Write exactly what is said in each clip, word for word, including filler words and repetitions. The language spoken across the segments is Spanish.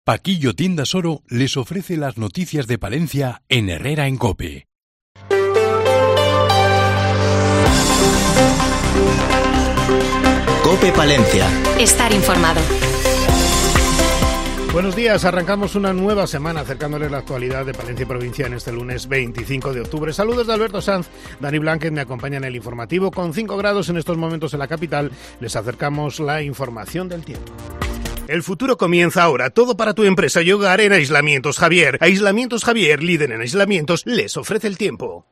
Paquillo Tiendas Oro les ofrece las noticias de Palencia en Herrera en COPE. COPE Palencia. Estar informado. Buenos días, arrancamos una nueva semana acercándoles la actualidad de Palencia y provincia en este lunes veinticinco de octubre. Saludos de Alberto Sanz, Dani Blanquet me acompaña en el informativo. Con cinco grados en estos momentos en la capital, les acercamos la información del tiempo. El futuro comienza ahora, todo para tu empresa y hogar en Aislamientos Javier. Aislamientos Javier, líder en aislamientos, les ofrece el tiempo.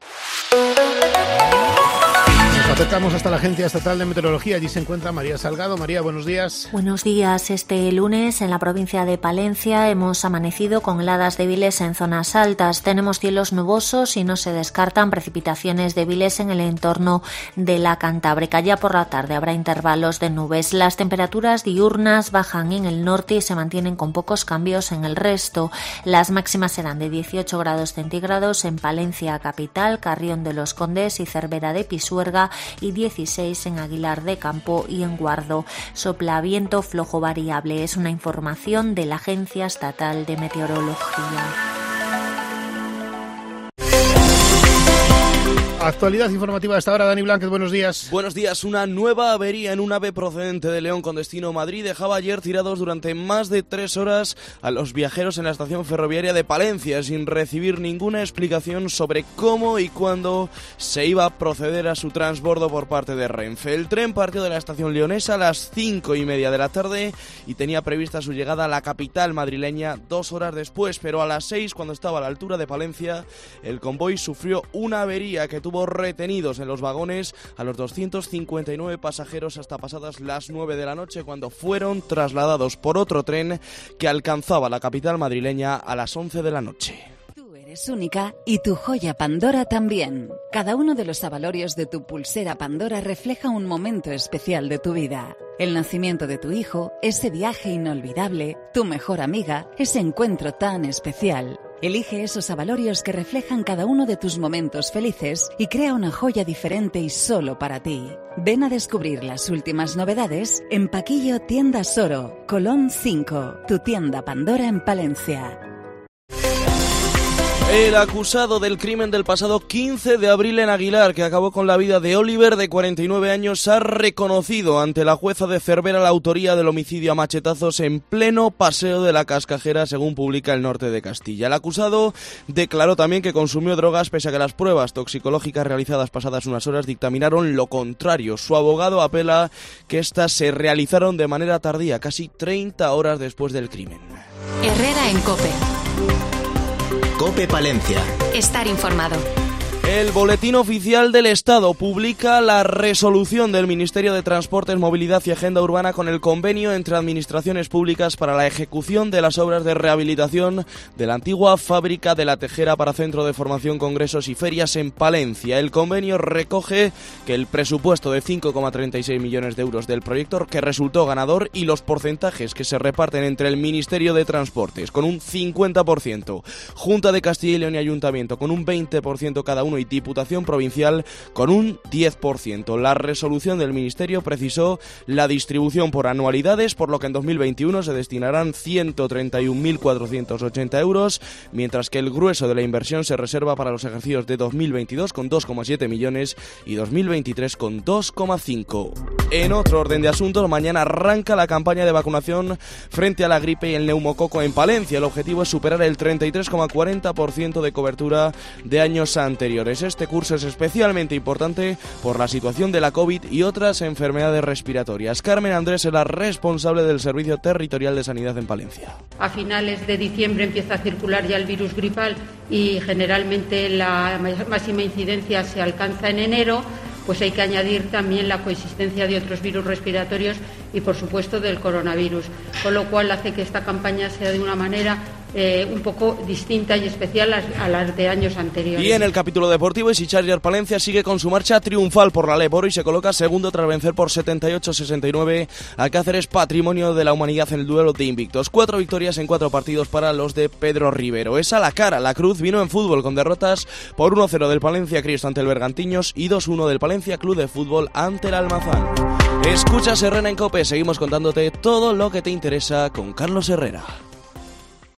Nos acercamos hasta la Agencia Estatal de Meteorología. Allí se encuentra María Salgado. María, buenos días. Buenos días. Este lunes en la provincia de Palencia hemos amanecido con heladas débiles en zonas altas. Tenemos cielos nubosos y no se descartan precipitaciones débiles en el entorno de la Cantábrica. Ya por la tarde habrá intervalos de nubes. Las temperaturas diurnas bajan en el norte y se mantienen con pocos cambios en el resto. Las máximas serán de dieciocho grados centígrados en Palencia capital, Carrión de los Condes y Cervera de Pisuerga, y dieciséis en Aguilar de Campo y en Guardo. Sopla viento flojo variable. Es una información de la Agencia Estatal de Meteorología. Actualidad informativa hasta ahora, Dani Blanquet, buenos días. Buenos días. Una nueva avería en un ave procedente de León con destino Madrid dejaba ayer tirados durante más de tres horas a los viajeros en la estación ferroviaria de Palencia sin recibir ninguna explicación sobre cómo y cuándo se iba a proceder a su transbordo por parte de Renfe. El tren partió de la estación leonesa a las cinco y media de la tarde y tenía prevista su llegada a la capital madrileña dos horas después, pero a las seis, cuando estaba a la altura de Palencia, el convoy sufrió una avería que tuvo Tuvo retenidos en los vagones a los doscientos cincuenta y nueve pasajeros hasta pasadas las nueve de la noche, cuando fueron trasladados por otro tren que alcanzaba la capital madrileña a las once de la noche. Tú eres única y tu joya Pandora también. Cada uno de los abalorios de tu pulsera Pandora refleja un momento especial de tu vida. El nacimiento de tu hijo, ese viaje inolvidable, tu mejor amiga, ese encuentro tan especial. Elige esos abalorios que reflejan cada uno de tus momentos felices y crea una joya diferente y solo para ti. Ven a descubrir las últimas novedades en Paquillo Tiendas Oro, Colón cinco, tu tienda Pandora en Palencia. El acusado del crimen del pasado quince de abril en Aguilar, que acabó con la vida de Oliver, de cuarenta y nueve años, ha reconocido ante la jueza de Cervera la autoría del homicidio a machetazos en pleno paseo de la Cascajera, según publica El Norte de Castilla. El acusado declaró también que consumió drogas, pese a que las pruebas toxicológicas realizadas pasadas unas horas dictaminaron lo contrario. Su abogado apela que éstas se realizaron de manera tardía, casi treinta horas después del crimen. Herrera en COPE. COPE Palencia. Estar informado. El Boletín Oficial del Estado publica la resolución del Ministerio de Transportes, Movilidad y Agenda Urbana con el convenio entre administraciones públicas para la ejecución de las obras de rehabilitación de la antigua fábrica de La Tejera para Centro de Formación, Congresos y Ferias en Palencia. El convenio recoge que el presupuesto de cinco coma treinta y seis millones de euros del proyecto, que resultó ganador, y los porcentajes que se reparten entre el Ministerio de Transportes con un cincuenta por ciento, Junta de Castilla y León y Ayuntamiento con un veinte por ciento cada uno y Diputación Provincial con un diez por ciento. La resolución del Ministerio precisó la distribución por anualidades, por lo que en dos mil veintiuno se destinarán ciento treinta y un mil cuatrocientos ochenta euros, mientras que el grueso de la inversión se reserva para los ejercicios de dos mil veintidós con dos coma siete millones y dos mil veintitrés con dos coma cinco. En otro orden de asuntos, mañana arranca la campaña de vacunación frente a la gripe y el neumococo en Palencia. El objetivo es superar el treinta y tres coma cuarenta por ciento de cobertura de años anteriores. Este curso es especialmente importante por la situación de la COVID y otras enfermedades respiratorias. Carmen Andrés es la responsable del Servicio Territorial de Sanidad en Palencia. A finales de diciembre empieza a circular ya el virus gripal y generalmente la máxima incidencia se alcanza en enero. Pues hay que añadir también la coexistencia de otros virus respiratorios y, por supuesto, del coronavirus, con lo cual hace que esta campaña sea de una manera eh, un poco distinta y especial a, a las de años anteriores. Y en el capítulo deportivo, Isicharger Palencia sigue con su marcha triunfal por la Leboro y se coloca segundo tras vencer por setenta y ocho a sesenta y nueve a Cáceres, Patrimonio de la Humanidad, en el duelo de invictos. Cuatro victorias en cuatro partidos para los de Pedro Rivero. Es a la cara. La Cruz vino en fútbol con derrotas por uno cero del Palencia Cristo ante el Bergantiños y dos uno del Palencia Club de Fútbol ante el Almazán. Escuchas Herrera en COPE, seguimos contándote todo lo que te interesa con Carlos Herrera.